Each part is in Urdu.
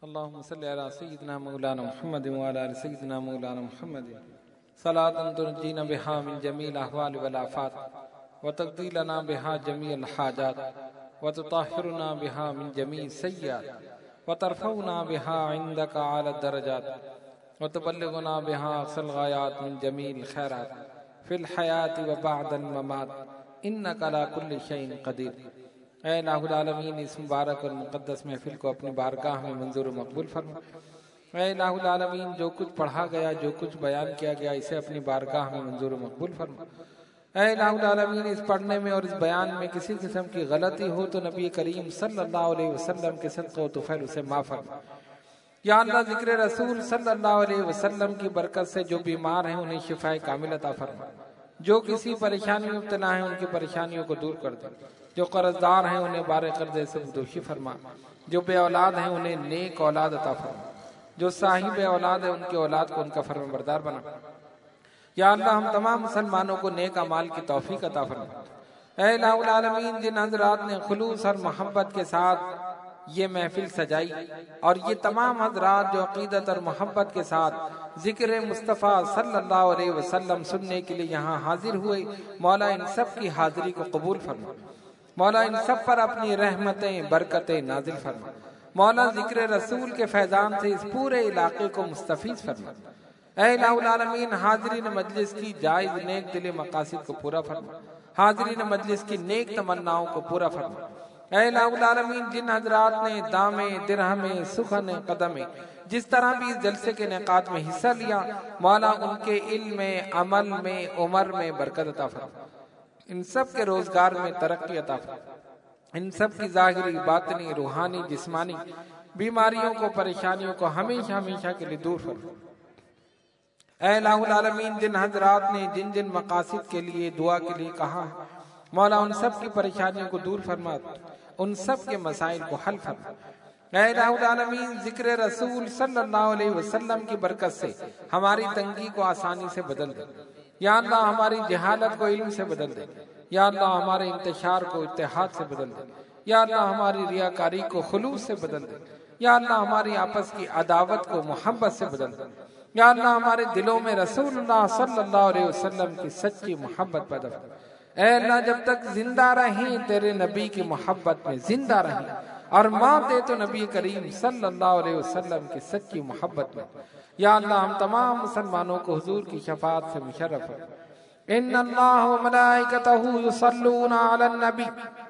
اللهم صل على سيدنا مولانا محمد وعلى آل سيدنا مولانا محمد صلاة تنجينا بها من جميع الأهوال والآفات وتقضي لنا بها جميع الحاجات وتطهرنا بها من جميع السيئات وترفعنا بها عندك على الدرجات وتبلغنا بها أقصى الغايات من جميع الخيرات في الحياة وبعد الممات إنك على كل شيء قدير۔ اے الہ العالمین، اس مبارک اور مقدس محفل کو اپنی بارگاہ میں منظور و مقبول فرما۔ اے الہ العالمین، جو کچھ پڑھا گیا، جو کچھ بیان کیا گیا، اسے اپنی بارگاہ میں منظور و مقبول فرما۔ اے الہ العالمین، اس پڑھنے میں اور اس بیان میں کسی قسم کی غلطی ہو تو نبی کریم صلی اللہ علیہ وسلم کے صدقہ و طفیل اسے معاف فرما۔ یا اللہ، ذکر رسول صلی اللہ علیہ وسلم کی برکت سے جو بیمار ہیں انہیں شفاء کامل عطا فرما، جو کسی پریشانی میں مبتلا ہیں ان کی پریشانیوں کو دور کر دے، جو قرض دار ہیں انہیں بار قرضے سے بدوشی فرما، جو بے اولاد ہیں انہیں نیک اولاد عطا فرما، جو صاحب اولاد ہیں ان کی اولاد کو ان کا فرمانبردار بنا۔ یا اللہ، ہم تمام مسلمانوں کو نیک اعمال کی توفیق عطا فرما۔ اے الہ العالمین، جن حضرات نے خلوص اور محبت کے ساتھ یہ محفل سجائی اور یہ تمام حضرات جو عقیدت اور محبت کے ساتھ ذکر مصطفیٰ صلی اللہ علیہ وسلم سننے کے لیے یہاں حاضر ہوئے، مولا ان سب کی حاضری کو قبول فرما۔ مولا ان سب پر اپنی رحمتیں برکتیں نازل فرما۔ مولا ذکر رسول کے فیضان سے اس پورے علاقے کو مستفیض فرما۔ اے الہ العالمین، حاضرین مجلس کی جائز نیک دل مقاصد کو پورا فرما، حاضرین مجلس کی نیک تمناؤں کو پورا فرما۔ اے الہ العالمین، جن حضرات نے دامے درہمے سخن قدمے جس طرح بھی اس جلسے کے انعقاد میں حصہ لیا، مولا ان کے علم میں، عمل میں، عمر میں برکت عطا فرما، ان سب کے روزگار میں ترقی عطا فرما، ان سب کی ظاہری باطنی روحانی جسمانی بیماریوں کو پریشانیوں کو ہمیشہ ہمیشہ کے لیے دور فرما۔ اے الہ العالمین، جن حضرات نے جن جن مقاصد کے لیے دعا کے لیے کہا، مولا ان سب کی پریشانیوں کو دور فرما، ان سب کے مسائل کو حل فرما۔ اے الہ العالمین، ذکر رسول صلی اللہ علیہ وسلم کی برکت سے ہماری تنگی کو آسانی سے بدل دے۔ یا اللہ، ہماری جہالت کو علم سے بدل دے۔ یا اللہ، ہمارے انتشار کو اتحاد سے بدل دے۔ یا اللہ، ہماری ریاکاری کو خلوص سے بدل دے۔ یا اللہ، ہماری آپس کی عداوت کو محبت سے بدل دے۔ یا اللہ، ہمارے دلوں میں رسول اللہ صلی اللہ علیہ وسلم کی سچی محبت پیدا کر۔ اے اللہ، جب تک زندہ رہیں تیرے نبی کی محبت میں زندہ رہیں، اور موت دے تو نبی کریم صلی اللہ علیہ وسلم کی سچی محبت میں۔ یا اللہ، ہم تمام مسلمانوں کو حضور کی شفاعت سے مشرف ہے۔ ان اللہ و ملائکتہ یصلون علی النبی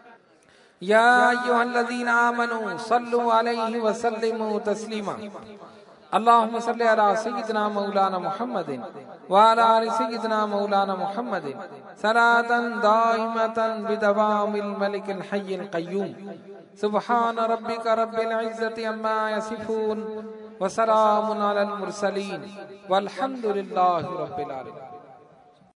یا ایھا الذین آمنوا صلوا علیہ وسلموا تسلیما۔ اللہم صل علی سیدنا مولانا محمد وعلی آل سیدنا مولانا محمد صلاۃ دائمۃ بدوام الملک الحی القیوم۔ سبحان ربک رب العزۃ عما یصفون وسلام علی المرسلین والحمد للہ رب العالمین۔